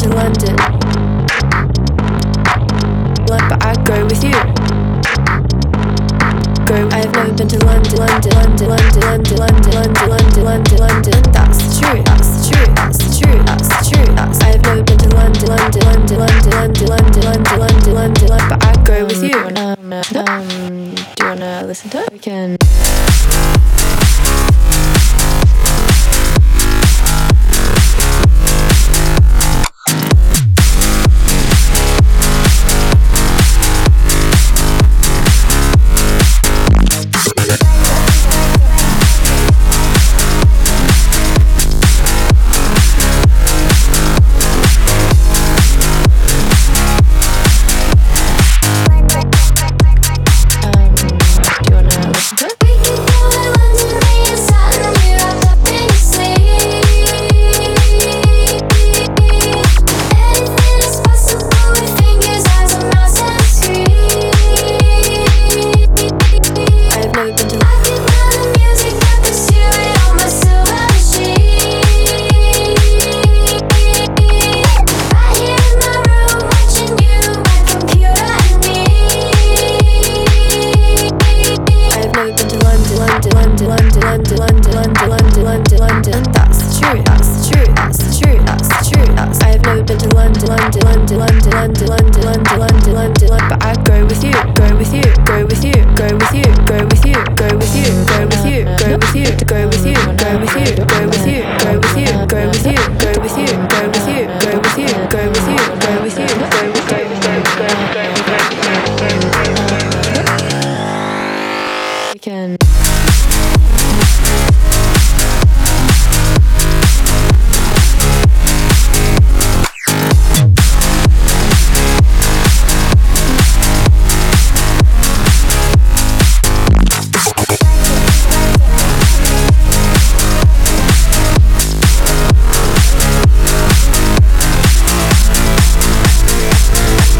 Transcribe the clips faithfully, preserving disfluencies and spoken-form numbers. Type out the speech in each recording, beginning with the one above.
to London, but I'd go with you. Go. I have never been to London, London, London, London, London, London, London, London, London, London. That's true. That's true. That's true. That's true. That's. I have never been to London, London, London, London, London, London, London, London, London, London. But I'd go with you. Um, um, do you wanna listen to it? We can.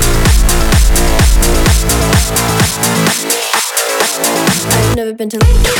Never been to